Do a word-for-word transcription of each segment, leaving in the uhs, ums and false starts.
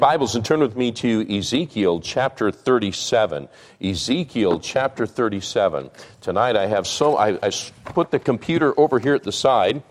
Bibles and turn with me to Ezekiel chapter thirty-seven. Ezekiel chapter thirty-seven. Tonight I have so I, I put the computer over here at the side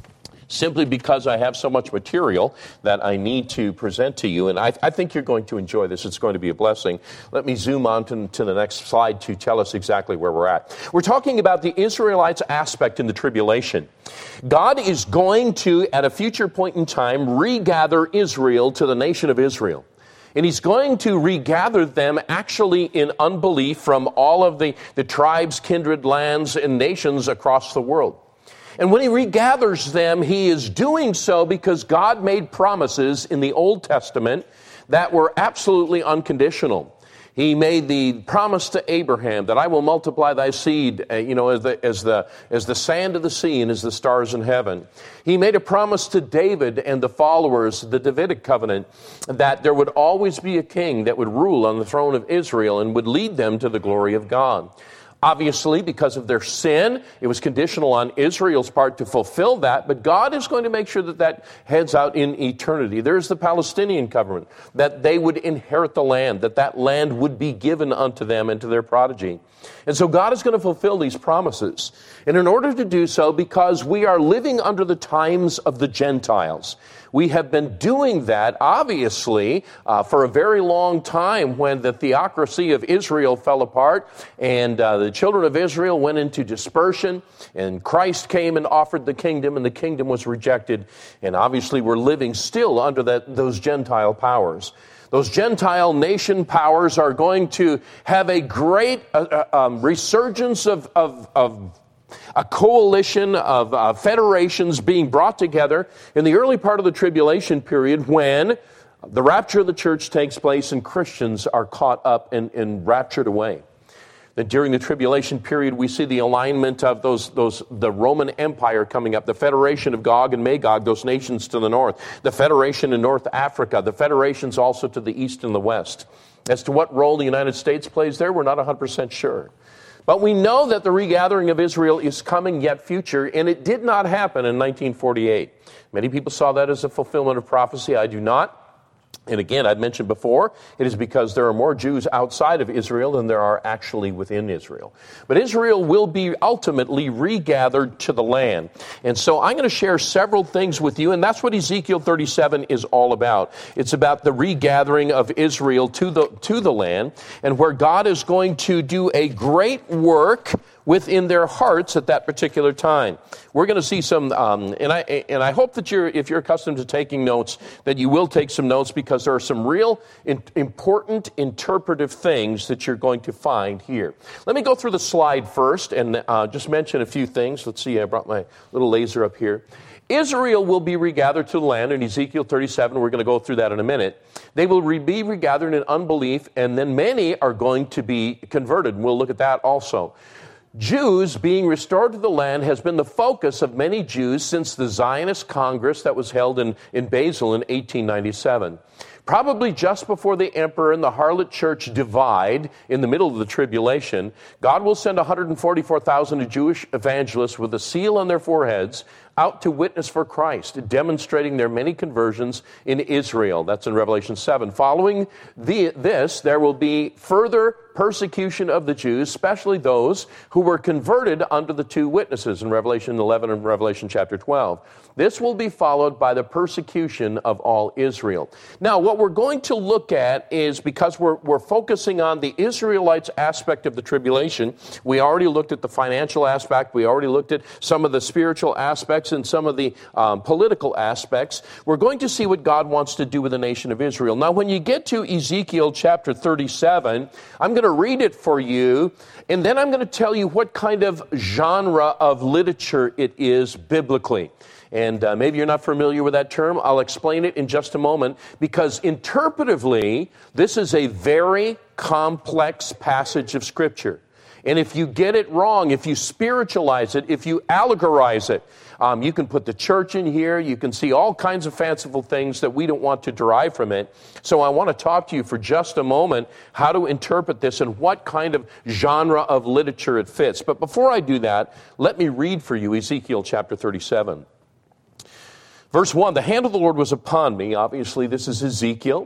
simply because I have so much material that I need to present to you, and I, I think you're going to enjoy this. It's going to be a blessing. Let me zoom on to, to the next slide to tell us exactly where we're at. We're talking about the Israelites' aspect in the tribulation. God is going to, at a future point in time, regather Israel to the nation of Israel. And he's going to regather them actually in unbelief from all of the, the tribes, kindred, lands, and nations across the world. And when he regathers them, he is doing so because God made promises in the Old Testament that were absolutely unconditional. He made the promise to Abraham that I will multiply thy seed, uh, you know, as the, as the, as the sand of the sea and as the stars in heaven. He made a promise to David and the followers, the Davidic covenant, that there would always be a king that would rule on the throne of Israel and would lead them to the glory of God. Obviously, because of their sin, it was conditional on Israel's part to fulfill that, but God is going to make sure that that heads out in eternity. There's the Palestinian covenant, that they would inherit the land, that that land would be given unto them and to their progeny. And so God is going to fulfill these promises. And in order to do so, because we are living under the times of the Gentiles, we have been doing that, obviously, uh, for a very long time when the theocracy of Israel fell apart and uh, the children of Israel went into dispersion and Christ came and offered the kingdom and the kingdom was rejected. And obviously we're living still under that, those Gentile powers. Those Gentile nation powers are going to have a great uh, um, resurgence of, of, of a coalition of uh, federations being brought together in the early part of the tribulation period when the rapture of the church takes place and Christians are caught up and, and raptured away. That during the tribulation period, we see the alignment of those, those, the Roman Empire coming up, the federation of Gog and Magog, those nations to the north, the federation in North Africa, the federations also to the east and the west. As to what role the United States plays there, we're not one hundred percent sure. But we know that the regathering of Israel is coming yet future, and it did not happen in nineteen forty-eight. Many people saw that as a fulfillment of prophecy. I do not. And again, I'd mentioned before, it is because there are more Jews outside of Israel than there are actually within Israel. But Israel will be ultimately regathered to the land. And so I'm going to share several things with you, and that's what Ezekiel thirty-seven is all about. It's about the regathering of Israel to the, to the land, and where God is going to do a great work within their hearts at that particular time. We're going to see some, um, and I and I hope that you're, if you're accustomed to taking notes, that you will take some notes because there are some real in, important interpretive things that you're going to find here. Let me go through the slide first and uh, just mention a few things. Let's see, I brought my little laser up here. Israel will be regathered to the land in Ezekiel thirty-seven. We're going to go through that in a minute. They will re- be regathered in unbelief, and then many are going to be converted. And we'll look at that also. Jews being restored to the land has been the focus of many Jews since the Zionist Congress that was held in, in Basel in eighteen ninety-seven. Probably just before the emperor and the harlot church divide in the middle of the tribulation, God will send one hundred forty-four thousand Jewish evangelists with a seal on their foreheads out to witness for Christ, demonstrating their many conversions in Israel. That's in Revelation seven. Following the, this, there will be further persecution of the Jews, especially those who were converted under the two witnesses in Revelation eleven and Revelation chapter twelve. This will be followed by the persecution of all Israel. Now, what we're going to look at is, because we're, we're focusing on the Israelites aspect of the tribulation, we already looked at the financial aspect, we already looked at some of the spiritual aspects and some of the um, political aspects. We're going to see what God wants to do with the nation of Israel. Now, when you get to Ezekiel chapter thirty-seven, I'm going to read it for you, and then I'm going to tell you what kind of genre of literature it is biblically. And uh, maybe you're not familiar with that term. I'll explain it in just a moment, because interpretively, this is a very complex passage of Scripture. And if you get it wrong, if you spiritualize it, if you allegorize it, um, you can put the church in here, you can see all kinds of fanciful things that we don't want to derive from it. So I want to talk to you for just a moment how to interpret this and what kind of genre of literature it fits. But before I do that, let me read for you Ezekiel chapter thirty-seven. Verse one, the hand of the Lord was upon me. Obviously, this is Ezekiel.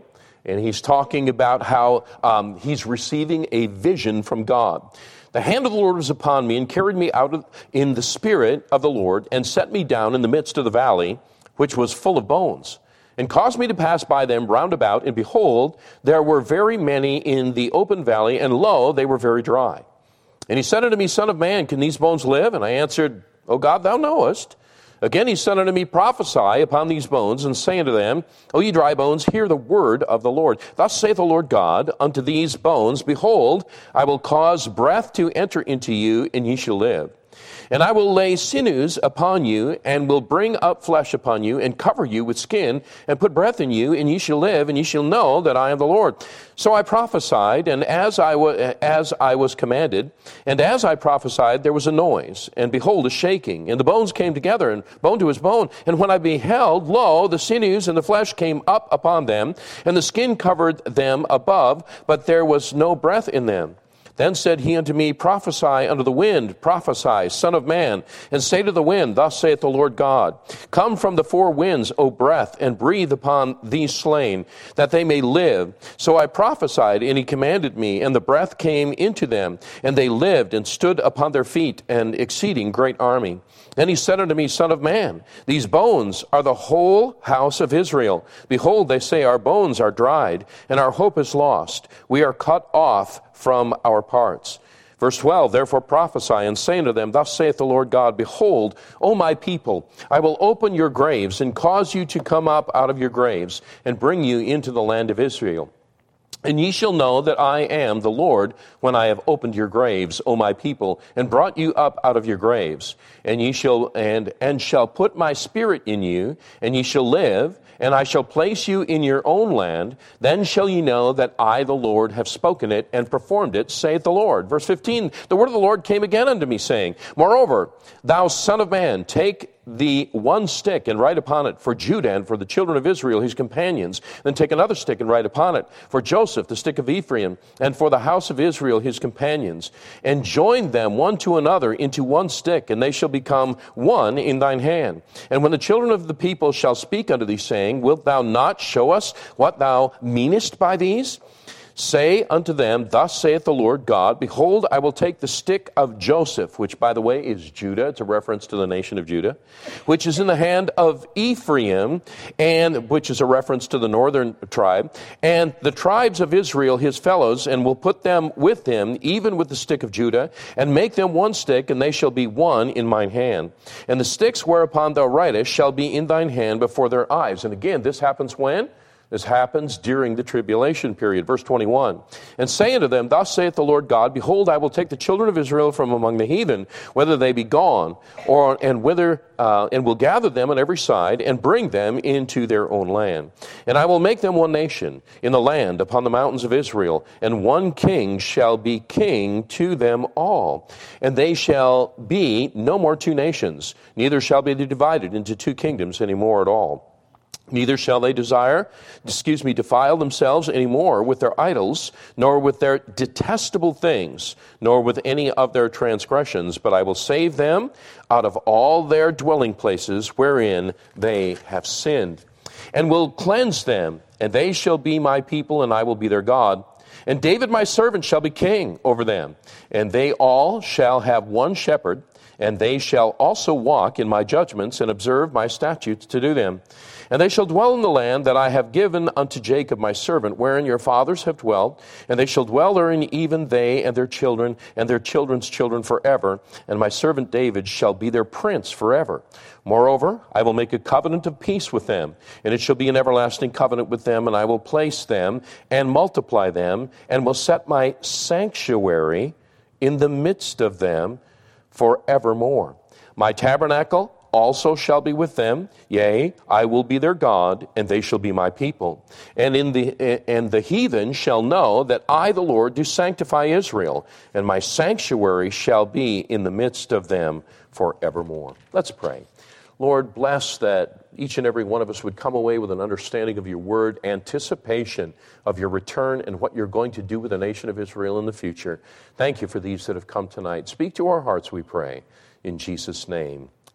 And he's talking about how um, he's receiving a vision from God. The hand of the Lord was upon me and carried me out of, in the spirit of the Lord and set me down in the midst of the valley, which was full of bones, and caused me to pass by them round about. And behold, there were very many in the open valley, and lo, they were very dry. And he said unto me, Son of man, can these bones live? And I answered, O God, thou knowest. Again he said unto me, Prophesy upon these bones, and say unto them, O ye dry bones, hear the word of the Lord. Thus saith the Lord God unto these bones, Behold, I will cause breath to enter into you, and ye shall live. And I will lay sinews upon you, and will bring up flesh upon you, and cover you with skin, and put breath in you, and ye shall live, and ye shall know that I am the Lord. So I prophesied, and as I was as I was commanded, and as I prophesied, there was a noise, and behold, a shaking, and the bones came together, and bone to his bone. And when I beheld, lo, the sinews and the flesh came up upon them, and the skin covered them above, but there was no breath in them. Then said he unto me, Prophesy unto the wind, prophesy, Son of man, and say to the wind, Thus saith the Lord God, Come from the four winds, O breath, and breathe upon these slain, that they may live. So I prophesied, and he commanded me, and the breath came into them, and they lived, and stood upon their feet, an exceeding great army. Then he said unto me, Son of man, these bones are the whole house of Israel. Behold, they say, Our bones are dried, and our hope is lost. We are cut off from our parts. Verse twelve, Therefore prophesy, and say unto them, Thus saith the Lord God, Behold, O my people, I will open your graves, and cause you to come up out of your graves, and bring you into the land of Israel. And ye shall know that I am the Lord when I have opened your graves, O my people, and brought you up out of your graves. And ye shall and and shall put my spirit in you, and ye shall live, and I shall place you in your own land. Then shall ye know that I, the Lord, have spoken it and performed it, saith the Lord. Verse fifteen, The word of the Lord came again unto me, saying, Moreover, thou son of man, take the one stick and write upon it for Judah and for the children of Israel, his companions. Then take another stick and write upon it for Joseph, the stick of Ephraim, and for the house of Israel, his companions. And join them one to another into one stick, and they shall become one in thine hand. And when the children of the people shall speak unto thee, saying, Wilt thou not show us what thou meanest by these? Say unto them, Thus saith the Lord God, Behold, I will take the stick of Joseph, which, by the way, is Judah. It's a reference to the nation of Judah, which is in the hand of Ephraim, and which is a reference to the northern tribe, and the tribes of Israel, his fellows, and will put them with him, even with the stick of Judah, and make them one stick, and they shall be one in mine hand. And the sticks whereupon thou writest shall be in thine hand before their eyes. And again, this happens when? This happens during the tribulation period. Verse twenty-one, And say unto them, Thus saith the Lord God, Behold, I will take the children of Israel from among the heathen, whether they be gone, or and whither, uh, and will gather them on every side, and bring them into their own land. And I will make them one nation in the land upon the mountains of Israel, and one king shall be king to them all. And they shall be no more two nations, neither shall be divided into two kingdoms any more at all. Neither shall they desire, excuse me, defile themselves any more with their idols, nor with their detestable things, nor with any of their transgressions, but I will save them out of all their dwelling places wherein they have sinned, and will cleanse them, and they shall be my people, and I will be their God. And David my servant shall be king over them, and they all shall have one shepherd, and they shall also walk in my judgments, and observe my statutes to do them. And they shall dwell in the land that I have given unto Jacob my servant, wherein your fathers have dwelt, and they shall dwell therein, even they and their children and their children's children forever, and my servant David shall be their prince forever. Moreover, I will make a covenant of peace with them, and it shall be an everlasting covenant with them, and I will place them and multiply them, and will set my sanctuary in the midst of them forevermore. My tabernacle also shall be with them, yea, I will be their God, and they shall be my people. And in the and the heathen shall know that I, the Lord, do sanctify Israel, and my sanctuary shall be in the midst of them forevermore. Let's pray. Lord, bless that each and every one of us would come away with an understanding of your word, anticipation of your return, and what you're going to do with the nation of Israel in the future. Thank you for these that have come tonight. Speak to our hearts, we pray. In Jesus' name,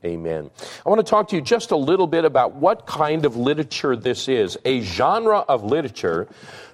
Amen. I want to talk to you just a little bit about what kind of literature this is. A genre of literature,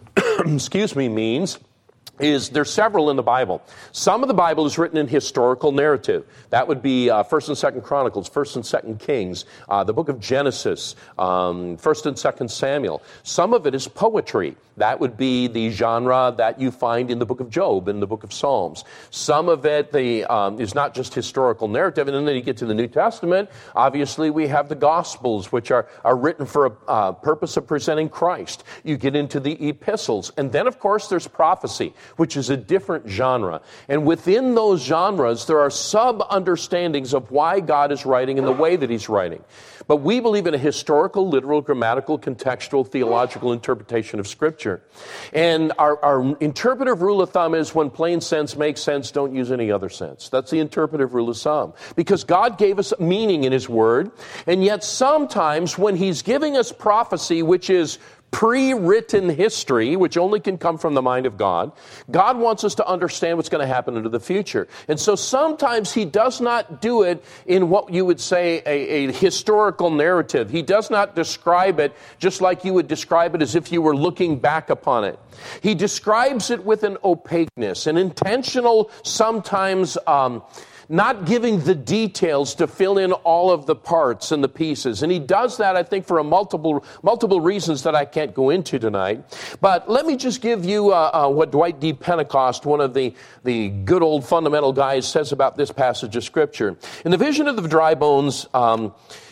excuse me, means is there's several in the Bible. Some of the Bible is written in historical narrative. That would be uh, First and Second Chronicles, First and Second Kings, uh, the book of Genesis, um, First and Second Samuel. Some of it is poetry. That would be the genre that you find in the book of Job, in the book of Psalms. Some of it the, um, is not just historical narrative. And then you get to the New Testament. Obviously, we have the Gospels, which are, are written for a uh, purpose of presenting Christ. You get into the epistles. And then, of course, there's prophecy, which is a different genre. And within those genres, there are sub-understandings of why God is writing in the way that he's writing. But we believe in a historical, literal, grammatical, contextual, theological interpretation of Scripture. And our, our interpretive rule of thumb is when plain sense makes sense, don't use any other sense. That's the interpretive rule of thumb. Because God gave us meaning in his word, and yet sometimes when he's giving us prophecy, which is pre-written history, which only can come from the mind of God, God wants us to understand what's going to happen into the future. And so sometimes he does not do it in what you would say a, a historical narrative. He does not describe it just like you would describe it as if you were looking back upon it. He describes it with an opaqueness, an intentional, sometimes um, not giving the details to fill in all of the parts and the pieces. And he does that, I think, for a multiple multiple reasons that I can't go into tonight. But let me just give you uh, uh, what Dwight D. Pentecost, one of the, the good old fundamental guys, says about this passage of Scripture. In the vision of the dry bones, um,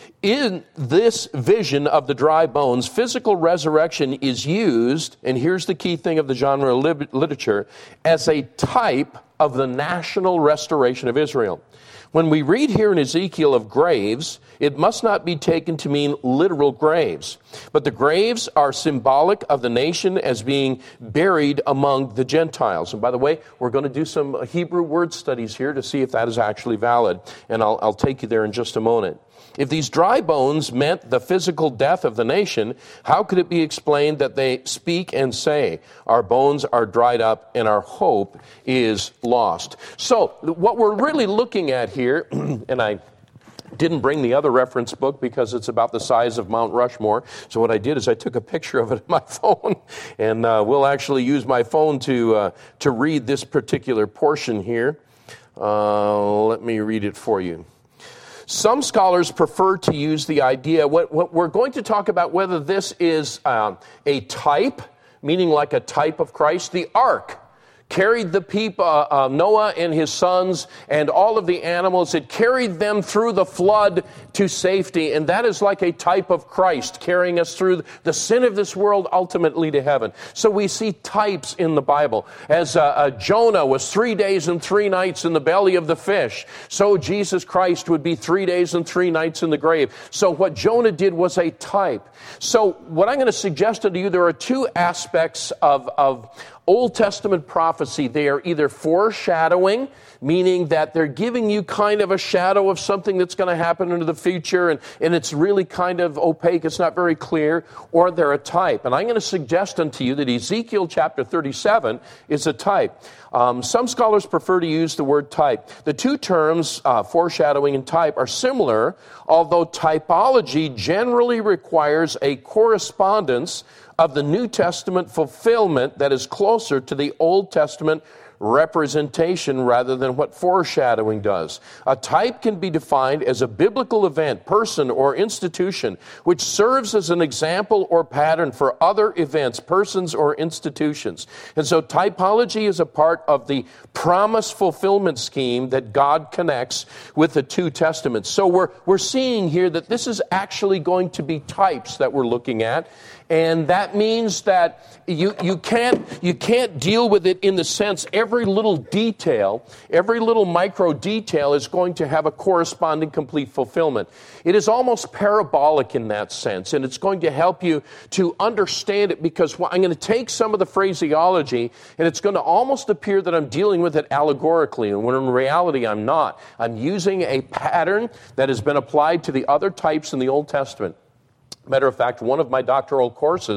in this vision of the dry bones, physical resurrection is used, and here's the key thing of the genre of literature, as a type of the national restoration of Israel. When we read here in Ezekiel of graves, it must not be taken to mean literal graves, but the graves are symbolic of the nation as being buried among the Gentiles. And by the way, we're going to do some Hebrew word studies here to see if that is actually valid, and I'll, I'll take you there in just a moment. If these dry bones meant the physical death of the nation, how could it be explained that they speak and say, our bones are dried up and our hope is lost? So what we're really looking at here, and I didn't bring the other reference book because it's about the size of Mount Rushmore. So what I did is I took a picture of it on my phone, and uh, we'll actually use my phone to uh, to read this particular portion here. Uh, let me read it for you. Some scholars prefer to use the idea, what, what we're going to talk about whether this is um, a type, meaning like a type of Christ. The ark carried the people, uh, uh, Noah and his sons and all of the animals. It carried them through the flood to safety. And that is like a type of Christ carrying us through the sin of this world ultimately to heaven. So we see types in the Bible. As uh, uh, Jonah was three days and three nights in the belly of the fish, so Jesus Christ would be three days and three nights in the grave. So what Jonah did was a type. So what I'm going to suggest to you, there are two aspects of, of Old Testament prophecy. They are either foreshadowing, meaning that they're giving you kind of a shadow of something that's going to happen into the future, and, and it's really kind of opaque, it's not very clear, or they're a type. And I'm going to suggest unto you that Ezekiel chapter thirty-seven is a type. Um, some scholars prefer to use the word type. The two terms, uh, foreshadowing and type, are similar, although typology generally requires a correspondence of the New Testament fulfillment that is closer to the Old Testament representation rather than what foreshadowing does. A type can be defined as a biblical event, person, or institution which serves as an example or pattern for other events, persons, or institutions. And so typology is a part of the promise fulfillment scheme that God connects with the two testaments. So we're we're seeing here that this is actually going to be types that we're looking at. And that means that you, you can't you can't deal with it in the sense every little detail, every little micro detail is going to have a corresponding complete fulfillment. It is almost parabolic in that sense, and it's going to help you to understand it, because I'm going to take some of the phraseology and it's going to almost appear that I'm dealing with it allegorically, and when in reality I'm not. I'm using a pattern that has been applied to the other types in the Old Testament. Matter of fact, one of my doctoral courses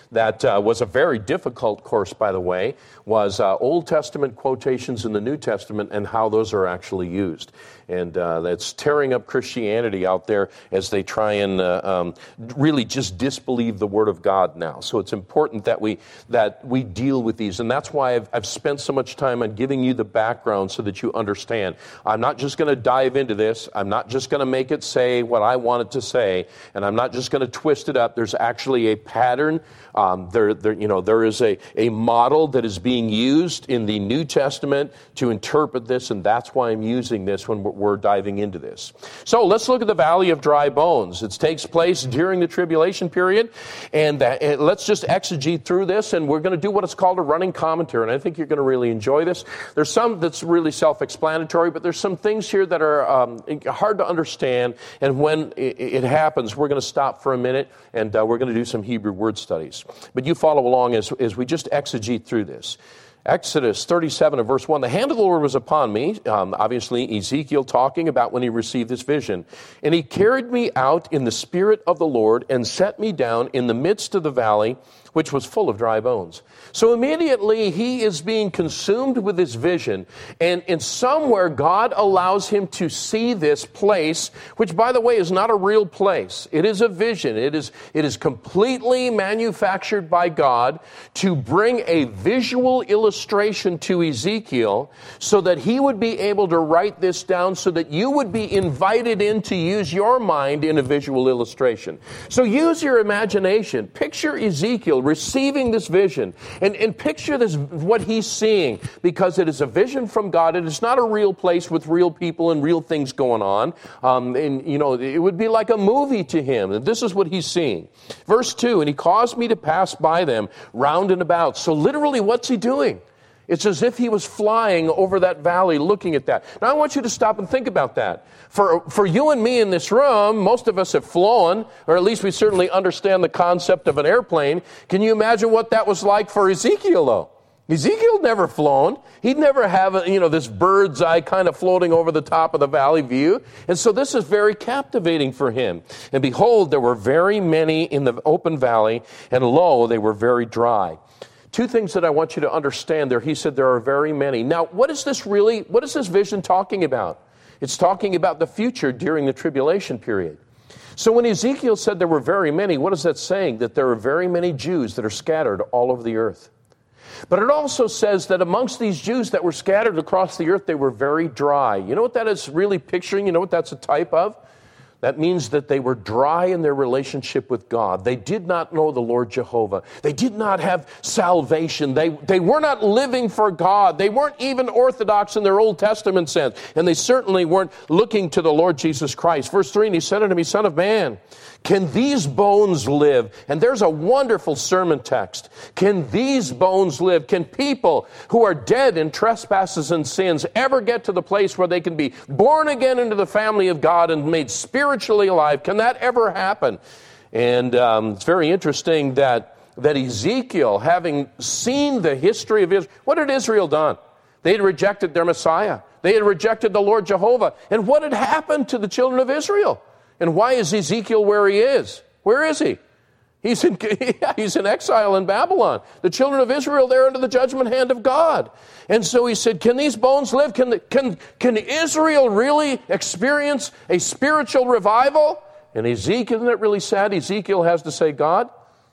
that uh, was a very difficult course, by the way, was uh, Old Testament quotations in the New Testament and how those are actually used. And uh, that's tearing up Christianity out there as they try and uh, um, really just disbelieve the Word of God now. So it's important that we that we deal with these. And that's why I've, I've spent so much time on giving you the background so that you understand. I'm not just going to dive into this. I'm not just going to make it say what I want it to say. And I'm not just going to twist it up. There's actually a pattern. Um, there, there, you know, there is a, a model that is being used in the New Testament to interpret this, and that's why I'm using this when we're, we're diving into this. So let's look at the Valley of Dry Bones. It takes place during the tribulation period, and, uh, and let's just exegete through this, and we're going to do what is called a running commentary, and I think you're going to really enjoy this. There's some that's really self-explanatory, but there's some things here that are um, hard to understand, and when it, it happens, we're going to stop for a minute, and uh, we're going to do some Hebrew word studies. But you follow along as, as we just exegete through this. Exodus thirty-seven and verse one, the hand of the Lord was upon me, um, obviously Ezekiel talking about when he received this vision. And he carried me out in the spirit of the Lord and set me down in the midst of the valley, which was full of dry bones. So immediately he is being consumed with this vision, and in somewhere God allows him to see this place, which by the way is not a real place. It is a vision. It is, it is completely manufactured by God to bring a visual illustration to Ezekiel so that he would be able to write this down so that you would be invited in to use your mind in a visual illustration. So use your imagination. Picture Ezekiel receiving this vision. And, and picture this, what he's seeing, because it is a vision from God. It is not a real place with real people and real things going on. Um, and, you know, it would be like a movie to him. And this is what he's seeing. Verse two, and he caused me to pass by them round and about. So literally, what's he doing? It's as if he was flying over that valley looking at that. Now, I want you to stop and think about that. For, for you and me in this room, most of us have flown, or at least we certainly understand the concept of an airplane. Can you imagine what that was like for Ezekiel, though? Ezekiel never flown. He'd never have, a, you know, this bird's eye kind of floating over the top of the valley view. And so this is very captivating for him. And behold, there were very many in the open valley, and lo, they were very dry. Two things that I want you to understand there. He said there are very many. Now, what is this really, what is this vision talking about? It's talking about the future during the tribulation period. So when Ezekiel said there were very many, what is that saying? That there are very many Jews that are scattered all over the earth. But it also says that amongst these Jews that were scattered across the earth, they were very dry. You know what that is really picturing? You know what that's a type of? That means that they were dry in their relationship with God. They did not know the Lord Jehovah. They did not have salvation. They, they were not living for God. They weren't even orthodox in their Old Testament sense. And they certainly weren't looking to the Lord Jesus Christ. Verse three, and he said unto me, Son of man, can these bones live? And there's a wonderful sermon text. Can these bones live? Can people who are dead in trespasses and sins ever get to the place where they can be born again into the family of God and made spiritually alive? Can that ever happen? And um, it's very interesting that, that Ezekiel, having seen the history of Israel, what had Israel done? They had rejected their Messiah. They had rejected the Lord Jehovah. And what had happened to the children of Israel? And why is Ezekiel where he is? Where is he? He's in, he's in exile in Babylon. The children of Israel, they're under the judgment hand of God. And so he said, can these bones live? Can, the, can, can Israel really experience a spiritual revival? And Ezekiel, isn't it really sad? Ezekiel has to say, God,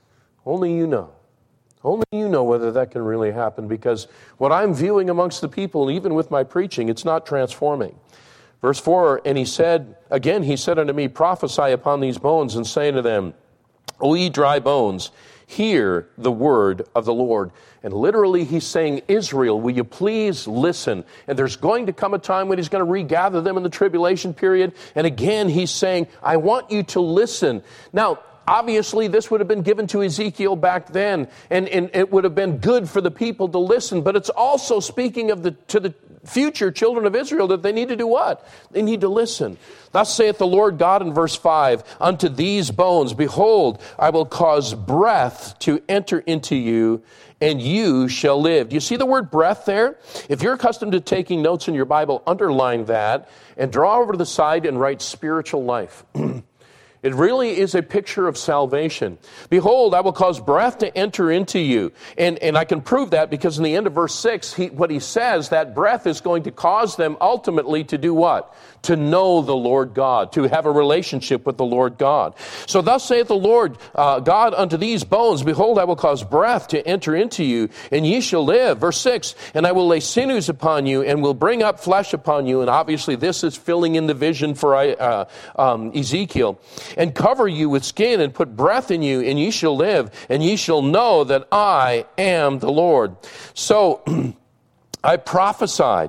only you know. Only you know whether that can really happen, because what I'm viewing amongst the people, even with my preaching, it's not transforming. Verse four, and he said, again, he said unto me, prophesy upon these bones, and say unto them, O ye dry bones, hear the word of the Lord. And literally he's saying, Israel, will you please listen? And there's going to come a time when he's going to regather them in the tribulation period. And again, he's saying, I want you to listen. Now, obviously, this would have been given to Ezekiel back then, and, and it would have been good for the people to listen. But it's also speaking of the to the future children of Israel that they need to do what? They need to listen. Thus saith the Lord God in verse five, unto these bones, behold, I will cause breath to enter into you, and you shall live. Do you see the word breath there? If you're accustomed to taking notes in your Bible, underline that, and draw over to the side and write spiritual life. It really is a picture of salvation. Behold, I will cause breath to enter into you. And, and I can prove that because in the end of verse six, he, what he says, that breath is going to cause them ultimately to do what? To know the Lord God, to have a relationship with the Lord God. So thus saith the Lord uh, God unto these bones, behold, I will cause breath to enter into you, and ye shall live. Verse six, and I will lay sinews upon you, and will bring up flesh upon you. And obviously this is filling in the vision for uh, um, Ezekiel. And cover you with skin, and put breath in you, and ye shall live, and ye shall know that I am the Lord. So I prophesied,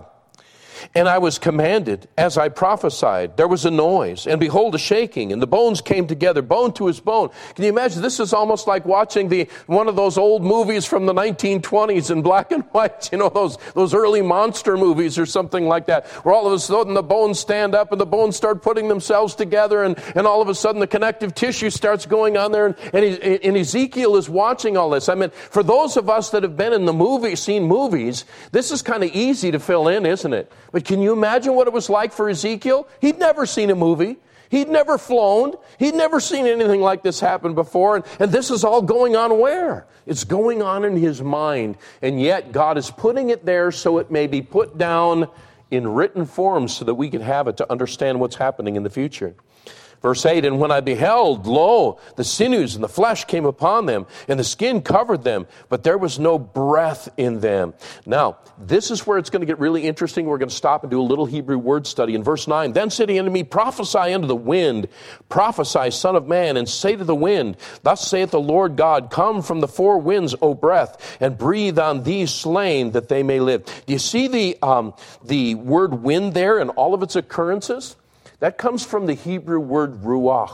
and I was commanded as I prophesied. There was a noise, and behold, a shaking, and the bones came together, bone to his bone. Can you imagine? This is almost like watching the one of those old movies from the nineteen twenties in black and white, you know, those, those early monster movies or something like that, where all of a sudden the bones stand up and the bones start putting themselves together, and, and all of a sudden the connective tissue starts going on there, and, and, and Ezekiel is watching all this. I mean, for those of us that have been in the movie, seen movies, this is kind of easy to fill in, isn't it? But can you imagine what it was like for Ezekiel? He'd never seen a movie. He'd never flown. He'd never seen anything like this happen before. And, and this is all going on where? It's going on in his mind. And yet God is putting it there so it may be put down in written form so that we can have it to understand what's happening in the future. Verse eight, and when I beheld, lo, the sinews and the flesh came upon them, and the skin covered them, but there was no breath in them. Now, this is where it's going to get really interesting. We're going to stop and do a little Hebrew word study. In verse nine, then said he unto me, prophesy unto the wind, prophesy, son of man, and say to the wind, thus saith the Lord God, come from the four winds, O breath, and breathe on these slain that they may live. Do you see the um, the word wind there and all of its occurrences? That comes from the Hebrew word ruach.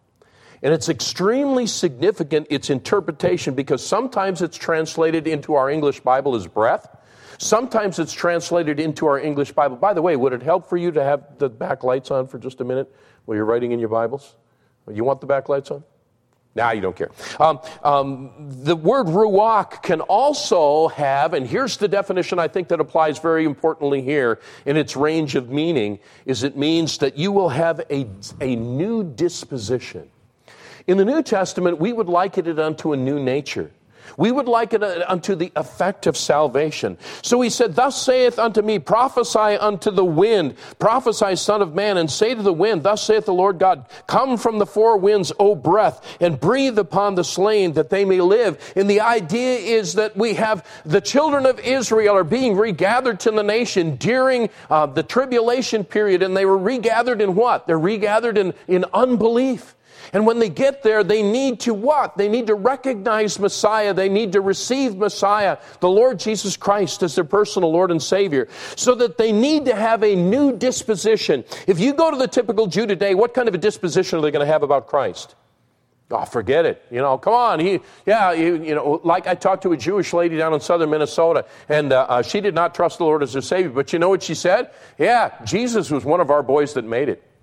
And it's extremely significant, its interpretation, because sometimes it's translated into our English Bible as breath. Sometimes it's translated into our English Bible. By the way, would it help for you to have the back lights on for just a minute while you're writing in your Bibles? You want the back lights on? Nah, you don't care. Um, um, the word ruach can also have, and here's the definition I think that applies very importantly here in its range of meaning, is it means that you will have a, a new disposition. In the New Testament, we would liken it unto a new nature. We would liken it unto the effect of salvation. So he said, thus saith unto me, prophesy unto the wind, prophesy, son of man, and say to the wind, thus saith the Lord God, come from the four winds, O breath, and breathe upon the slain that they may live. And the idea is that we have the children of Israel are being regathered to the nation during uh, the tribulation period, and they were regathered in what? They're regathered in, in unbelief. And when they get there, they need to what? They need to recognize Messiah. They need to receive Messiah, the Lord Jesus Christ, as their personal Lord and Savior, so that they need to have a new disposition. If you go to the typical Jew today, what kind of a disposition are they going to have about Christ? Oh, forget it. You know, come on. He, yeah, you, you know, like I talked to a Jewish lady down in southern Minnesota, and uh, uh, she did not trust the Lord as her Savior. But you know what she said? Yeah, Jesus was one of our boys that made it.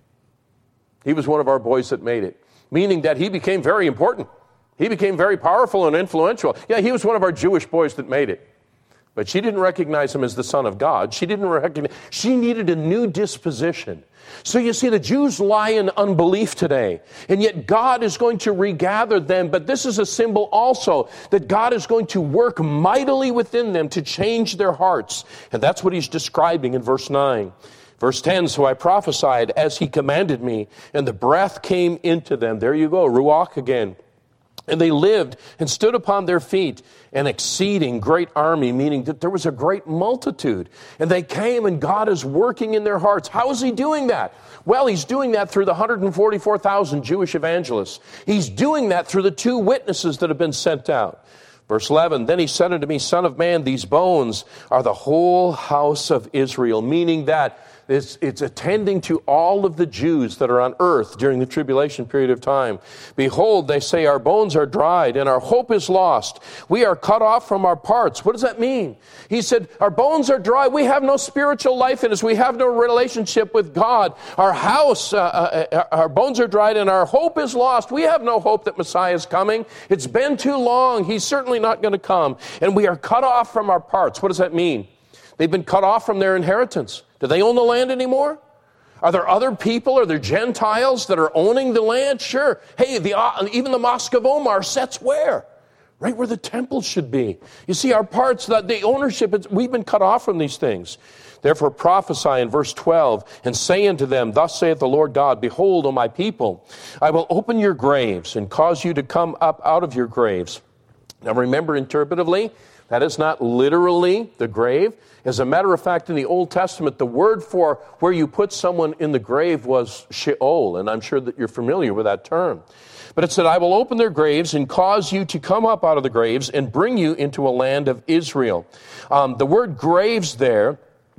He was one of our boys that made it. Meaning that he became very important. He became very powerful and influential. Yeah, he was one of our Jewish boys that made it. But she didn't recognize him as the Son of God. She didn't recognize, she needed a new disposition. So you see, the Jews lie in unbelief today. And yet God is going to regather them. But this is a symbol also that God is going to work mightily within them to change their hearts. And that's what he's describing in verse nine. Verse ten, so I prophesied as he commanded me, and the breath came into them. There you go, ruach again. And they lived and stood upon their feet, an exceeding great army, meaning that there was a great multitude. And they came, and God is working in their hearts. How is he doing that? Well, he's doing that through the one hundred forty-four thousand Jewish evangelists. He's doing that through the two witnesses that have been sent out. Verse eleven, then he said unto me, Son of man, these bones are the whole house of Israel, meaning that It's, it's attending to all of the Jews that are on earth during the tribulation period of time. Behold, they say, our bones are dried and our hope is lost. We are cut off from our parts. What does that mean? He said, our bones are dry. We have no spiritual life in us. We have no relationship with God. Our house, uh, uh, our bones are dried and our hope is lost. We have no hope that Messiah is coming. It's been too long. He's certainly not going to come. And we are cut off from our parts. What does that mean? They've been cut off from their inheritance. Do they own the land anymore? Are there other people? Are there Gentiles that are owning the land? Sure. Hey, the, uh, even the Mosque of Omar sets where? Right where the temple should be. You see, our parts, the, the ownership, it's, we've been cut off from these things. Therefore prophesy in verse twelve, and say unto them, thus saith the Lord God, behold, O my people, I will open your graves and cause you to come up out of your graves. Now remember, interpretively, that is not literally the grave. As a matter of fact, in the Old Testament, the word for where you put someone in the grave was Sheol, and I'm sure that you're familiar with that term. But it said, I will open their graves and cause you to come up out of the graves and bring you into a land of Israel. Um, the word graves there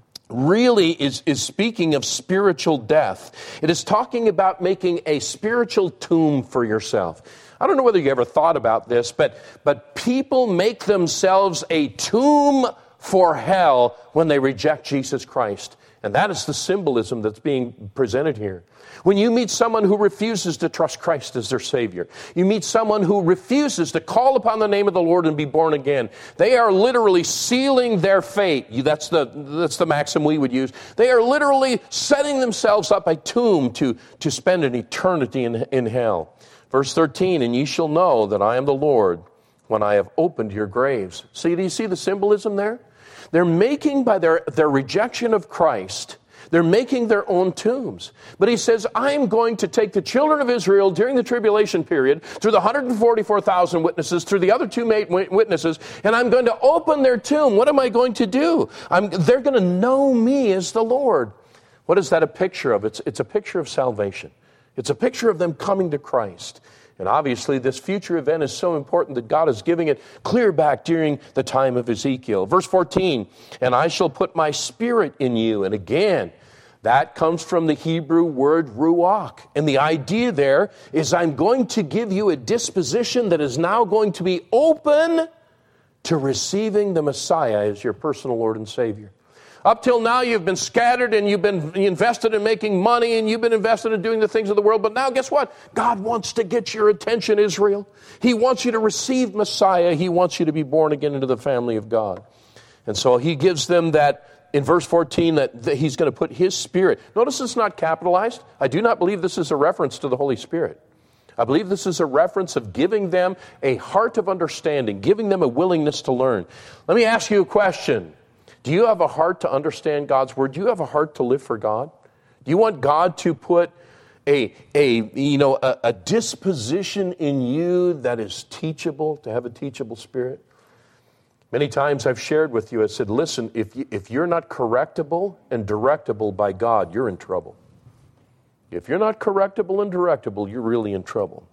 really is, is speaking of spiritual death. It is talking about making a spiritual tomb for yourself. I don't know whether you ever thought about this, but, but people make themselves a tomb for hell when they reject Jesus Christ. And that is the symbolism that's being presented here. When you meet someone who refuses to trust Christ as their Savior, you meet someone who refuses to call upon the name of the Lord and be born again, they are literally sealing their fate. That's the, that's the maxim we would use. They are literally setting themselves up a tomb to, to spend an eternity in, in hell. Verse thirteen, and ye shall know that I am the Lord when I have opened your graves. See, do you see the symbolism there? They're making, by their, their rejection of Christ, they're making their own tombs. But he says, I'm going to take the children of Israel during the tribulation period, through the one hundred forty-four thousand witnesses, through the other two witnesses, and I'm going to open their tomb. What am I going to do? I'm, they're going to know me as the Lord. What is that a picture of? It's, it's a picture of salvation. It's a picture of them coming to Christ. And obviously, this future event is so important that God is giving it clear back during the time of Ezekiel. Verse fourteen, and I shall put my spirit in you. And again, that comes from the Hebrew word ruach. And the idea there is I'm going to give you a disposition that is now going to be open to receiving the Messiah as your personal Lord and Savior. Up till now, you've been scattered and you've been invested in making money and you've been invested in doing the things of the world. But now, guess what? God wants to get your attention, Israel. He wants you to receive Messiah. He wants you to be born again into the family of God. And so he gives them that, in verse fourteen, that, that he's going to put his Spirit. Notice it's not capitalized. I do not believe this is a reference to the Holy Spirit. I believe this is a reference of giving them a heart of understanding, giving them a willingness to learn. Let me ask you a question. Do you have a heart to understand God's Word? Do you have a heart to live for God? Do you want God to put a, a you know, a, a disposition in you that is teachable, to have a teachable spirit? Many times I've shared with you, I said, listen, if, you, if you're not correctable and directable by God, you're in trouble. If you're not correctable and directable, you're really in trouble.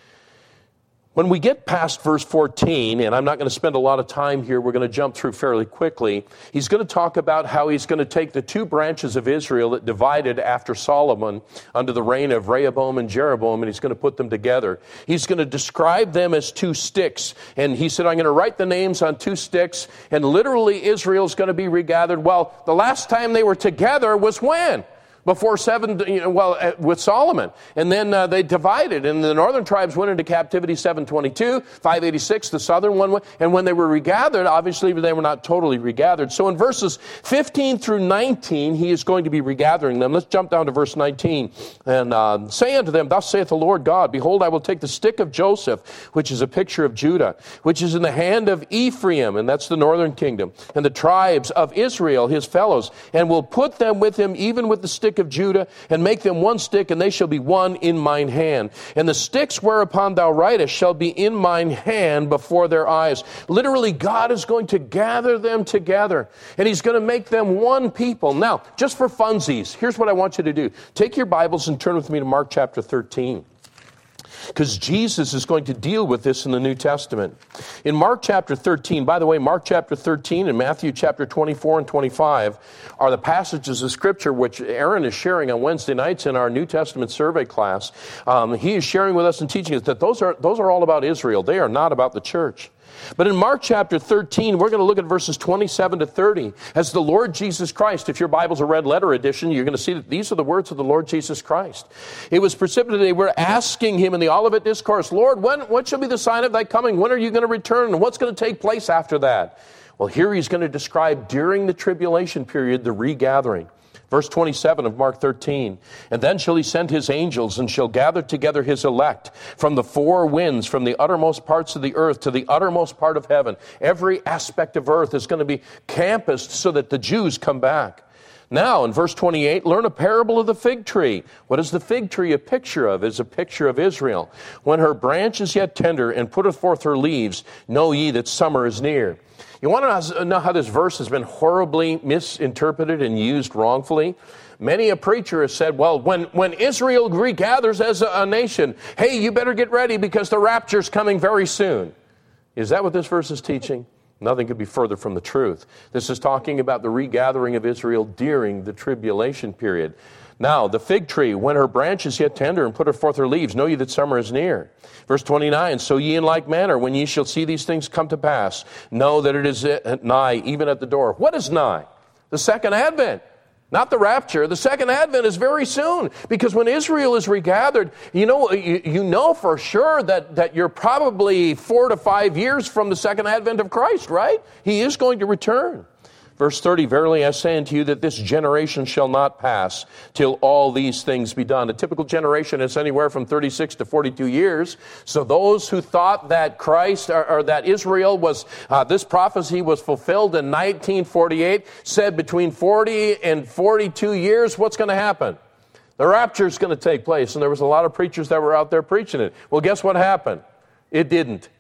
When we get past verse fourteen, and I'm not going to spend a lot of time here, we're going to jump through fairly quickly. He's going to talk about how he's going to take the two branches of Israel that divided after Solomon under the reign of Rehoboam and Jeroboam, and he's going to put them together. He's going to describe them as two sticks. And he said, I'm going to write the names on two sticks, and literally Israel's going to be regathered. Well, the last time they were together was when? Before seven, you know, well, with Solomon. And then uh, they divided, and the northern tribes went into captivity seven twenty-two, five eighty-six, the southern one went. And when they were regathered, obviously they were not totally regathered. So in verses fifteen through nineteen, he is going to be regathering them. Let's jump down to verse nineteen. And uh, say unto them, thus saith the Lord God, behold, I will take the stick of Joseph, which is a picture of Judah, which is in the hand of Ephraim, and that's the northern kingdom, and the tribes of Israel, his fellows, and will put them with him, even with the stick of Judah, and make them one stick, and they shall be one in mine hand. And the sticks whereupon thou writest shall be in mine hand before their eyes. Literally, God is going to gather them together, and he's going to make them one people. Now, just for funsies, here's what I want you to do. Take your Bibles and turn with me to Mark chapter thirteen. Because Jesus is going to deal with this in the New Testament. In Mark chapter thirteen, by the way, Mark chapter thirteen and Matthew chapter twenty-four and twenty-five are the passages of Scripture which Aaron is sharing on Wednesday nights in our New Testament survey class. Um, he is sharing with us and teaching us that those are, those are all about Israel. They are not about the church. But in Mark chapter thirteen, we're going to look at verses twenty-seven to thirty as the Lord Jesus Christ. If your Bible's a red letter edition, you're going to see that these are the words of the Lord Jesus Christ. It was precipitated. They were asking him in the Olivet Discourse, Lord, when, what shall be the sign of thy coming? When are you going to return? And what's going to take place after that? Well, here he's going to describe during the tribulation period, the regathering. Verse twenty-seven of Mark thirteen, and then shall he send his angels, and shall gather together his elect from the four winds, from the uttermost parts of the earth to the uttermost part of heaven. Every aspect of earth is going to be campused so that the Jews come back. Now, in verse twenty-eight, learn a parable of the fig tree. What is the fig tree a picture of? It's a picture of Israel. When her branch is yet tender and putteth forth her leaves, know ye that summer is near. You want to know how this verse has been horribly misinterpreted and used wrongfully? Many a preacher has said, well, when, when Israel regathers as a, a nation, hey, you better get ready because the rapture's coming very soon. Is that what this verse is teaching? Nothing could be further from the truth. This is talking about the regathering of Israel during the tribulation period. Now, the fig tree, when her branch is yet tender and putteth forth her leaves, know ye that summer is near. Verse twenty-nine, so ye in like manner, when ye shall see these things come to pass, know that it is nigh, even at the door. What is nigh? The second advent. Not the rapture. The second advent is very soon. Because when Israel is regathered, you know, you, you know for sure that, that you're probably four to five years from the second advent of Christ, right? He is going to return. Verse thirty, verily I say unto you that this generation shall not pass till all these things be done. A typical generation is anywhere from thirty-six to forty-two years. So those who thought that Christ or, or that Israel was, uh, this prophecy was fulfilled in nineteen forty-eight, said between forty and forty-two years, what's going to happen? The rapture is going to take place. And there was a lot of preachers that were out there preaching it. Well, guess what happened? It didn't.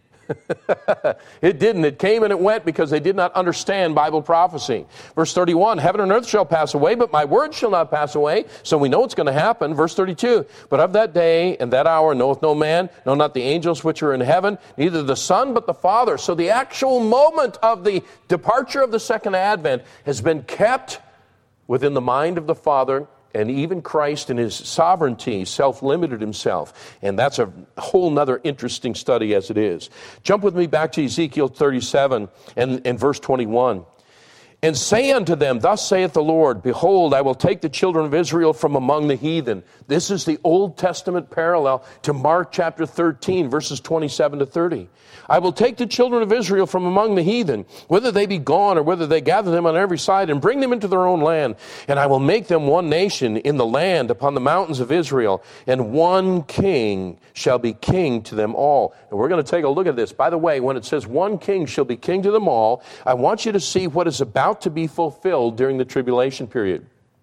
It didn't. It came and it went because they did not understand Bible prophecy. Verse thirty-one, heaven and earth shall pass away, but my word shall not pass away. So we know it's going to happen. Verse thirty-two, but of that day and that hour knoweth no man, no not the angels which are in heaven, neither the Son but the Father. So the actual moment of the departure of the second advent has been kept within the mind of the Father. And even Christ in his sovereignty self-limited himself. And that's a whole nother interesting study as it is. Jump with me back to Ezekiel thirty-seven and, and verse twenty-one. And say unto them, thus saith the Lord, behold, I will take the children of Israel from among the heathen. This is the Old Testament parallel to Mark chapter thirteen, verses twenty-seven to thirty. I will take the children of Israel from among the heathen, whether they be gone or whether they gather them on every side, and bring them into their own land. And I will make them one nation in the land upon the mountains of Israel, and one king shall be king to them all. And we're going to take a look at this. By the way, when it says one king shall be king to them all, I want you to see what is about to be fulfilled during the tribulation period.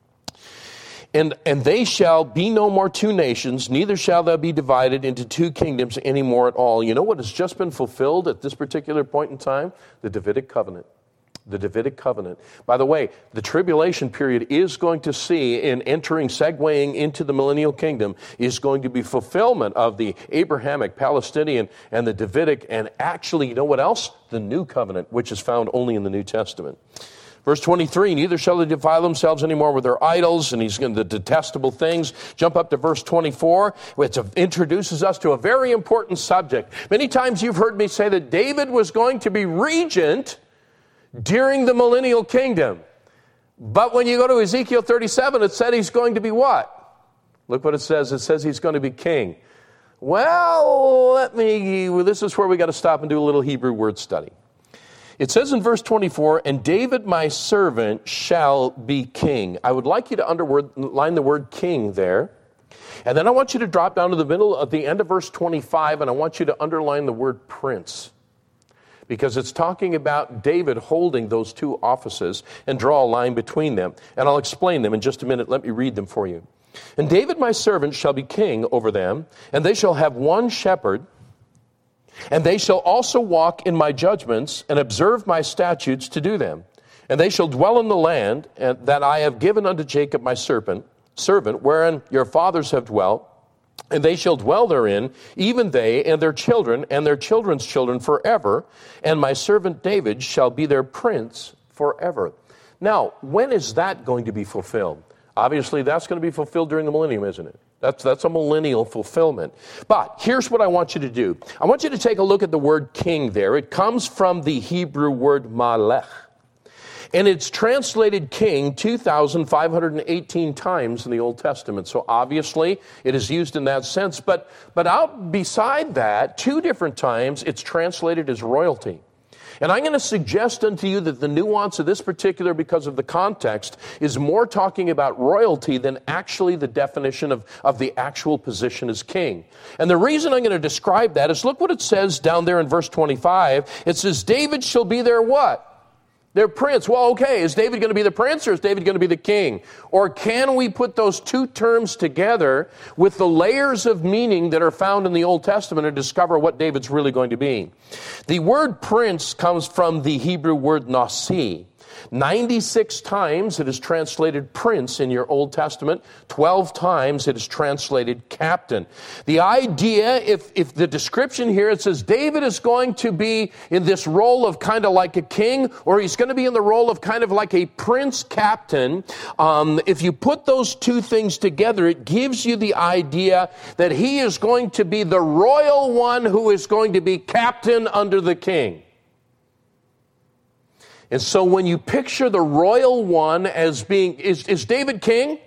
And, and they shall be no more two nations, neither shall they be divided into two kingdoms any more at all. You know what has just been fulfilled at this particular point in time? The Davidic covenant. The Davidic covenant. By the way, the tribulation period is going to see, in entering, segueing into the millennial kingdom, is going to be fulfillment of the Abrahamic, Palestinian, and the Davidic, and actually, you know what else? The new covenant, which is found only in the New Testament. Verse twenty-three, neither shall they defile themselves anymore with their idols, and he's going to the detestable things. Jump up to verse twenty-four, which introduces us to a very important subject. Many times you've heard me say that David was going to be regent during the millennial kingdom. But when you go to Ezekiel thirty-seven, it said he's going to be what? Look what it says. It says he's going to be king. Well, let me, well, this is where we got to stop and do a little Hebrew word study. It says in verse twenty-four, and David my servant shall be king. I would like you to underline the word king there. And then I want you to drop down to the middle, at the end of verse twenty-five, and I want you to underline the word prince. Because it's talking about David holding those two offices, and draw a line between them. And I'll explain them in just a minute. Let me read them for you. And David my servant shall be king over them, and they shall have one shepherd. And they shall also walk in my judgments and observe my statutes to do them. And they shall dwell in the land that I have given unto Jacob my servant, servant, wherein your fathers have dwelt. And they shall dwell therein, even they and their children and their children's children forever. And my servant David shall be their prince forever. Now, when is that going to be fulfilled? Obviously, that's going to be fulfilled during the millennium, isn't it? That's, that's a millennial fulfillment. But here's what I want you to do. I want you to take a look at the word king there. It comes from the Hebrew word malech. And it's translated king two thousand five hundred eighteen times in the Old Testament. So obviously, it is used in that sense. But, but out beside that, two different times, it's translated as royalty. And I'm going to suggest unto you that the nuance of this particular, because of the context, is more talking about royalty than actually the definition of, of the actual position as king. And the reason I'm going to describe that is, look what it says down there in verse twenty-five. It says, David shall be their what? Their prince. Well, okay, is David going to be the prince or is David going to be the king? Or can we put those two terms together with the layers of meaning that are found in the Old Testament and discover what David's really going to be? The word prince comes from the Hebrew word nasi. ninety-six times it is translated prince in your Old Testament. twelve times it is translated captain. The idea, if, if the description here, it says David is going to be in this role of kind of like a king, or he's going to be in the role of kind of like a prince captain. Um, if you put those two things together, it gives you the idea that he is going to be the royal one who is going to be captain under the king. And so when you picture the royal one as being, is, is David king?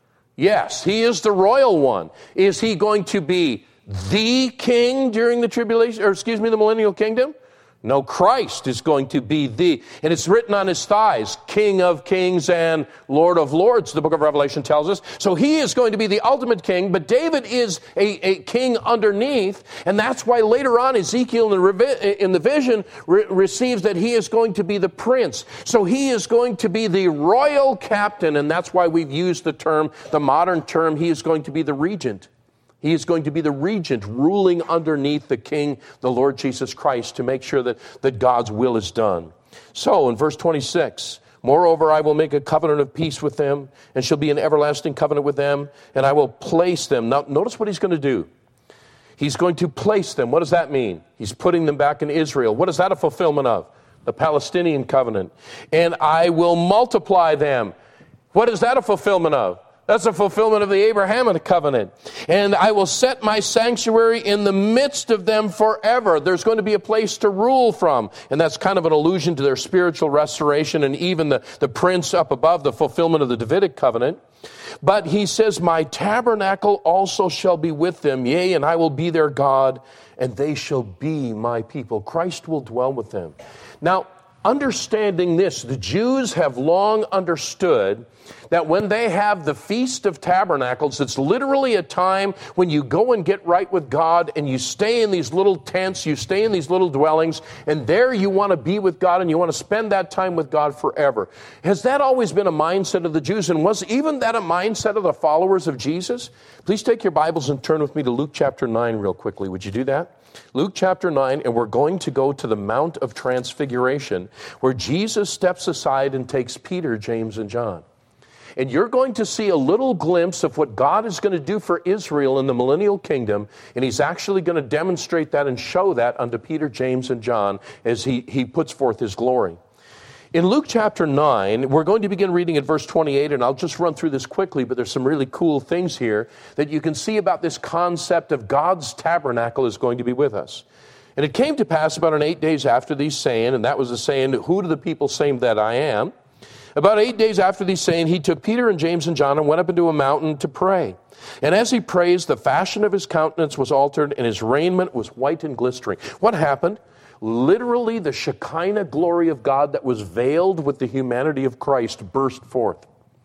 Yes, he is the royal one. Is he going to be the king during the tribulation, or excuse me, the millennial kingdom? No, Christ is going to be the, and it's written on his thighs, King of Kings and Lord of Lords, the book of Revelation tells us. So he is going to be the ultimate king, but David is a, a king underneath, and that's why later on Ezekiel in the, revi- in the vision re- receives that he is going to be the prince. So he is going to be the royal captain, and that's why we've used the term, the modern term, he is going to be the regent. He is going to be the regent ruling underneath the King, the Lord Jesus Christ, to make sure that, that God's will is done. So in verse twenty-six, moreover, I will make a covenant of peace with them, and shall be an everlasting covenant with them, and I will place them. Now, notice what he's going to do. He's going to place them. What does that mean? He's putting them back in Israel. What is that a fulfillment of? The Palestinian covenant. And I will multiply them. What is that a fulfillment of? That's a fulfillment of the Abrahamic covenant. And I will set my sanctuary in the midst of them forever. There's going to be a place to rule from. And that's kind of an allusion to their spiritual restoration and even the, the prince up above, the fulfillment of the Davidic covenant. But he says, my tabernacle also shall be with them, yea, and I will be their God, and they shall be my people. Christ will dwell with them. Now, understanding this, the Jews have long understood that when they have the Feast of Tabernacles, it's literally a time when you go and get right with God and you stay in these little tents, you stay in these little dwellings, and there you want to be with God and you want to spend that time with God forever. Has that always been a mindset of the Jews? And was even that a mindset of the followers of Jesus? Please take your Bibles and turn with me to Luke chapter nine real quickly. Would you do that? Luke chapter nine, and we're going to go to the Mount of Transfiguration, where Jesus steps aside and takes Peter, James, and John. And you're going to see a little glimpse of what God is going to do for Israel in the millennial kingdom, and he's actually going to demonstrate that and show that unto Peter, James, and John as he, he puts forth his glory. In Luke chapter nine, we're going to begin reading at verse twenty-eight, and I'll just run through this quickly, but there's some really cool things here that you can see about this concept of God's tabernacle is going to be with us. And it came to pass about an eight days after these saying, and that was the saying, who do the people say that I am? About eight days after these saying, he took Peter and James and John and went up into a mountain to pray. And as he prays, the fashion of his countenance was altered, and his raiment was white and glistering. What happened? Literally, the Shekinah glory of God that was veiled with the humanity of Christ burst forth.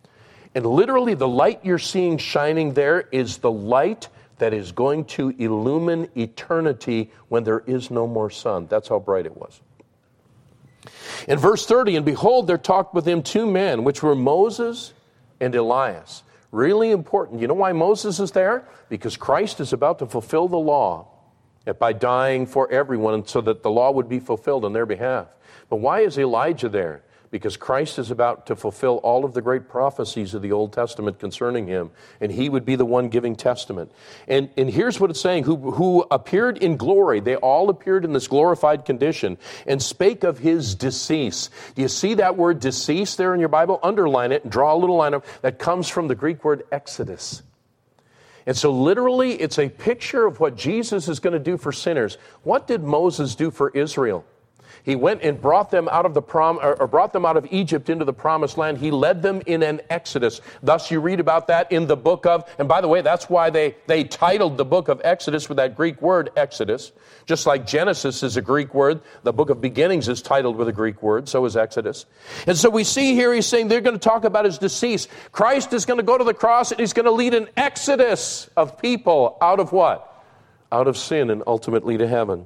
And literally, the light you're seeing shining there is the light that is going to illumine eternity when there is no more sun. That's how bright it was. In verse thirty, and behold, there talked with him two men, which were Moses and Elias. Really important. You know why Moses is there? Because Christ is about to fulfill the law by dying for everyone so that the law would be fulfilled on their behalf. But why is Elijah there? Because Christ is about to fulfill all of the great prophecies of the Old Testament concerning him, and he would be the one giving testament. And, and here's what it's saying, who, who appeared in glory. They all appeared in this glorified condition and spake of his decease. Do you see that word decease there in your Bible? Underline it and draw a little line up. That comes from the Greek word exodus. And so literally, it's a picture of what Jesus is going to do for sinners. What did Moses do for Israel? He went and brought them out of the prom, or, or brought them out of Egypt into the promised land. He led them in an exodus. Thus you read about that in the book of, and by the way, that's why they, they titled the book of Exodus with that Greek word, Exodus. Just like Genesis is a Greek word, the book of beginnings is titled with a Greek word, so is Exodus. And so we see here he's saying they're going to talk about his decease. Christ is going to go to the cross and he's going to lead an exodus of people out of what? Out of sin and ultimately to heaven.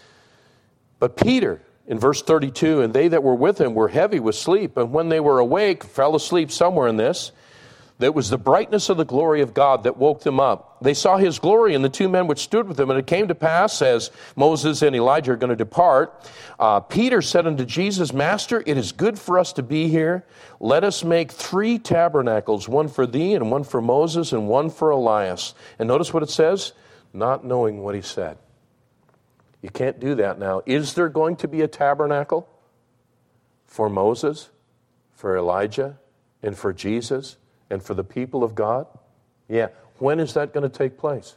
But Peter, in verse thirty-two, and they that were with him were heavy with sleep, and when they were awake, fell asleep somewhere in this. That was the brightness of the glory of God that woke them up. They saw his glory and the two men which stood with him, and it came to pass, as Moses and Elijah are going to depart, uh, Peter said unto Jesus, Master, it is good for us to be here. Let us make three tabernacles, one for thee, and one for Moses, and one for Elias. And notice what it says, not knowing what he said. You can't do that now. Is there going to be a tabernacle for Moses, for Elijah, and for Jesus, and for the people of God? Yeah. When is that going to take place?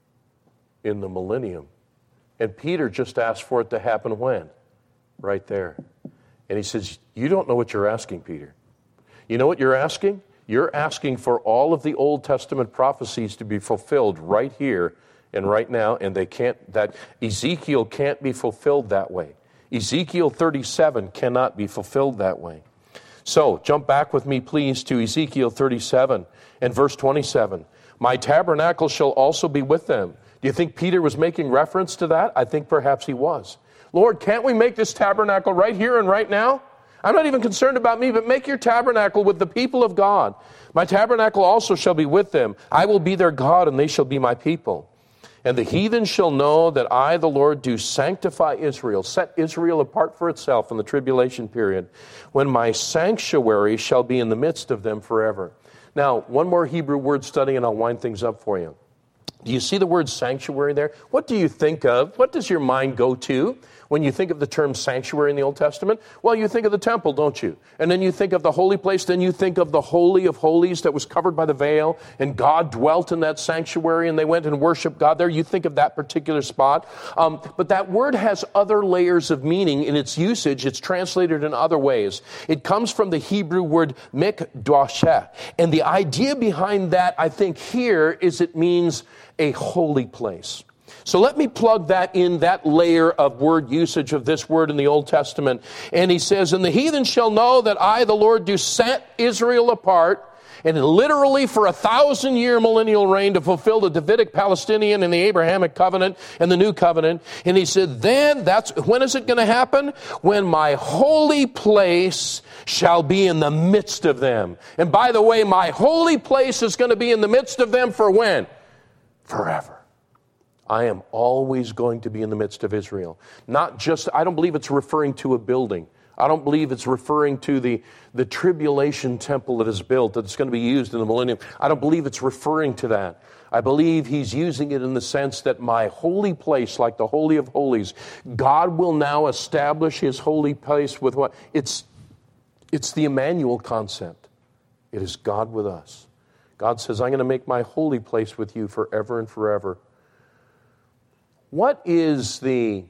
In the millennium. And Peter just asked for it to happen when? Right there. And he says, you don't know what you're asking, Peter. You know what you're asking? You're asking for all of the Old Testament prophecies to be fulfilled right here and right now, and they can't, that Ezekiel can't be fulfilled that way. Ezekiel thirty-seven cannot be fulfilled that way. So, jump back with me, please, to Ezekiel thirty-seven and verse twenty-seven. My tabernacle shall also be with them. Do you think Peter was making reference to that? I think perhaps he was. Lord, can't we make this tabernacle right here and right now? I'm not even concerned about me, but make your tabernacle with the people of God. My tabernacle also shall be with them. I will be their God, and they shall be my people. And the heathen shall know that I, the Lord, do sanctify Israel, set Israel apart for itself in the tribulation period, when my sanctuary shall be in the midst of them forever. Now, one more Hebrew word study, and I'll wind things up for you. Do you see the word sanctuary there? What do you think of? What does your mind go to when you think of the term sanctuary in the Old Testament? Well, you think of the temple, don't you? And then you think of the holy place. Then you think of the Holy of Holies that was covered by the veil, and God dwelt in that sanctuary, and they went and worshiped God there. You think of that particular spot. Um, but that word has other layers of meaning in its usage. It's translated in other ways. It comes from the Hebrew word mikdasheh. And the idea behind that, I think, here is it means a holy place. So let me plug that in, that layer of word usage of this word in the Old Testament. And he says, and the heathen shall know that I, the Lord, do set Israel apart, and literally for a thousand year millennial reign to fulfill the Davidic, Palestinian, and the Abrahamic covenant and the new covenant. And he said, then, that's, when is it going to happen? When my holy place shall be in the midst of them. And by the way, my holy place is going to be in the midst of them for when? Forever. I am always going to be in the midst of Israel. Not just, I don't believe it's referring to a building. I don't believe it's referring to the, the tribulation temple that is built, that's going to be used in the millennium. I don't believe it's referring to that. I believe he's using it in the sense that my holy place, like the Holy of Holies, God will now establish his holy place with what? It's, it's the Emmanuel concept. It is God with us. God says, I'm going to make my holy place with you forever and forever. What is the,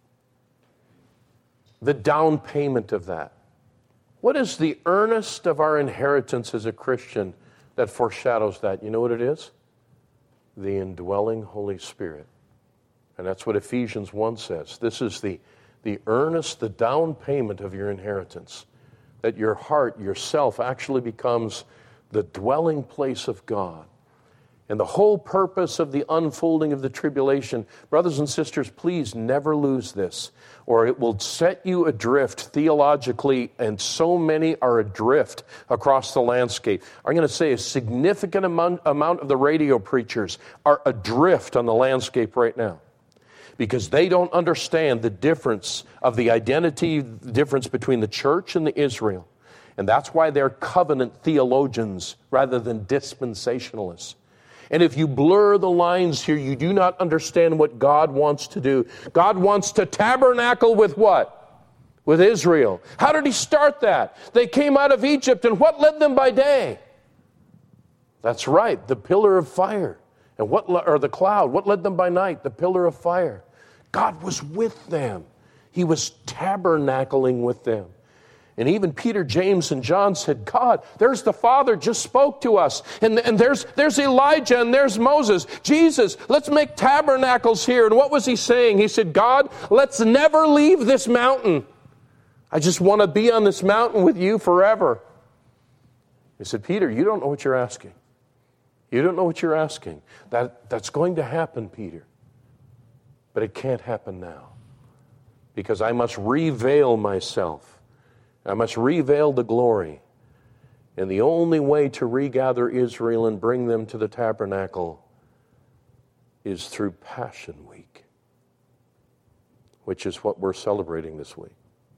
the down payment of that? What is the earnest of our inheritance as a Christian that foreshadows that? You know what it is? The indwelling Holy Spirit. And that's what Ephesians one says. This is the, the earnest, the down payment of your inheritance. That your heart, yourself, actually becomes the dwelling place of God. And the whole purpose of the unfolding of the tribulation, brothers and sisters, please never lose this, or it will set you adrift theologically, and so many are adrift across the landscape. I'm going to say a significant amount, amount of the radio preachers are adrift on the landscape right now, because they don't understand the difference of the identity, the difference between the church and the Israel. And that's why they're covenant theologians rather than dispensationalists. And if you blur the lines here, you do not understand what God wants to do. God wants to tabernacle with what? With Israel. How did he start that? They came out of Egypt, and what led them by day? That's right, the pillar of fire. And what, or the cloud, what led them by night? The pillar of fire. God was with them. He was tabernacling with them. And even Peter, James, and John said, God, there's the Father just spoke to us. And, and there's, there's Elijah and there's Moses. Jesus, let's make tabernacles here. And what was he saying? He said, God, let's never leave this mountain. I just want to be on this mountain with you forever. He said, Peter, you don't know what you're asking. You don't know what you're asking. That, that's going to happen, Peter. But it can't happen now. Because I must reveal myself. I must reveal the glory. And the only way to regather Israel and bring them to the tabernacle is through Passion Week, which is what we're celebrating this week.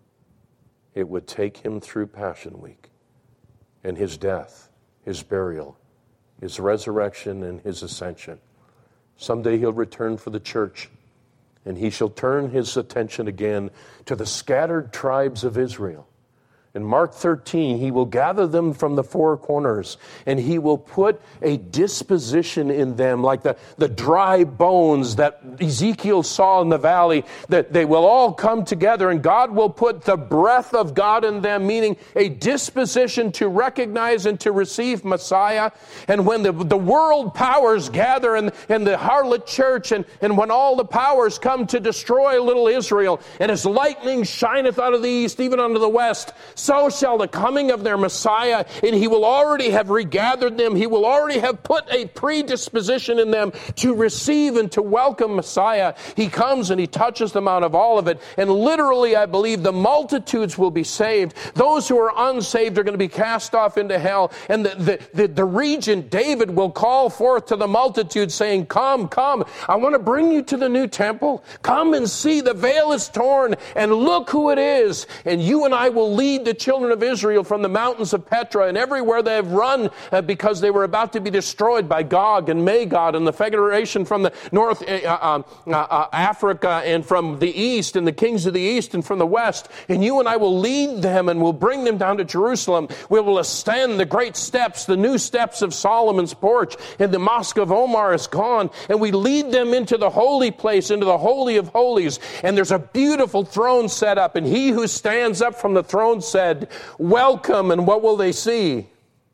It would take him through Passion Week and his death, his burial, his resurrection, and his ascension. Someday he'll return for the church, and he shall turn his attention again to the scattered tribes of Israel. In Mark thirteen, he will gather them from the four corners, and he will put a disposition in them like the, the dry bones that Ezekiel saw in the valley, that they will all come together, and God will put the breath of God in them, meaning a disposition to recognize and to receive Messiah. And when the, the world powers gather and, and the harlot church, and, and when all the powers come to destroy little Israel, and as lightning shineth out of the east, even unto the west, so shall the coming of their Messiah, and he will already have regathered them. He will already have put a predisposition in them to receive and to welcome Messiah. He comes and he touches them out of all of it. And literally, I believe the multitudes will be saved. Those who are unsaved are going to be cast off into hell. And the, the, the, the regent David will call forth to the multitude saying, come, come. I want to bring you to the new temple. Come and see. The veil is torn. And look who it is. And you and I will lead the children of Israel from the mountains of Petra and everywhere they have run uh, because they were about to be destroyed by Gog and Magog and the federation from the north uh, uh, uh, uh, Africa and from the east and the kings of the east and from the west. And you and I will lead them and will bring them down to Jerusalem. We will ascend the great steps, the new steps of Solomon's porch, and the Mosque of Omar is gone. And we lead them into the holy place, into the Holy of Holies. And there's a beautiful throne set up. And he who stands up from the throne said, welcome, and what will they see?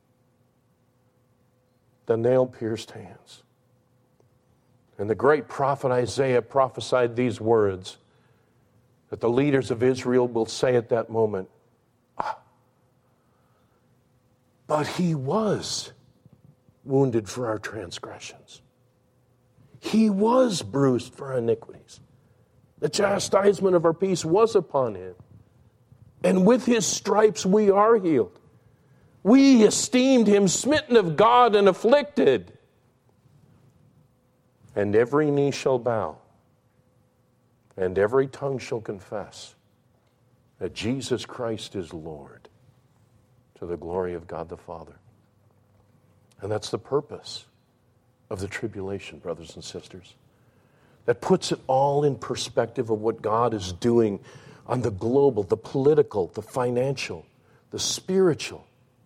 The nail-pierced hands. And the great prophet Isaiah prophesied these words, that the leaders of Israel will say at that moment, ah, but he was wounded for our transgressions. He was bruised for our iniquities. The chastisement of our peace was upon him. And with his stripes we are healed. We esteemed him smitten of God and afflicted. And every knee shall bow, and every tongue shall confess that Jesus Christ is Lord, to the glory of God the Father. And that's the purpose of the tribulation, brothers and sisters. That puts it all in perspective of what God is doing on the global, the political, the financial, the spiritual,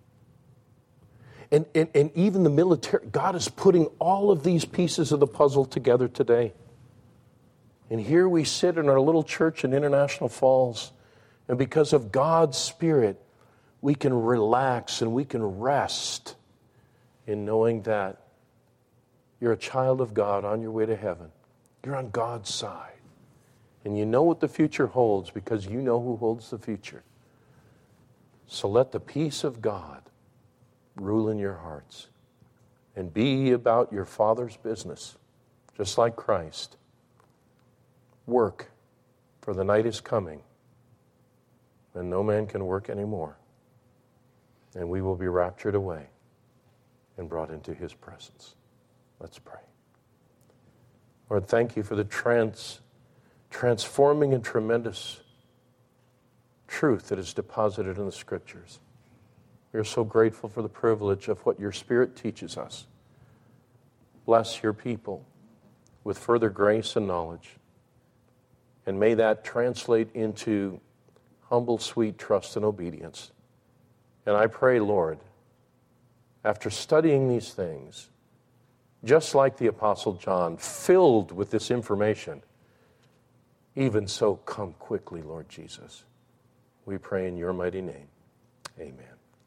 and, and, and even the military. God is putting all of these pieces of the puzzle together today. And here we sit in our little church in International Falls, and because of God's Spirit, we can relax and we can rest in knowing that you're a child of God on your way to heaven. You're on God's side. And you know what the future holds because you know who holds the future. So let the peace of God rule in your hearts and be about your Father's business, just like Christ. Work, for the night is coming, and no man can work anymore. And we will be raptured away and brought into his presence. Let's pray. Lord, thank you for the trans transforming and tremendous truth that is deposited in the Scriptures. We are so grateful for the privilege of what your Spirit teaches us. Bless your people with further grace and knowledge, and may that translate into humble, sweet trust and obedience. And I pray, Lord, after studying these things, just like the Apostle John, filled with this information, Even so, come quickly, Lord Jesus. We pray in your mighty name. Amen.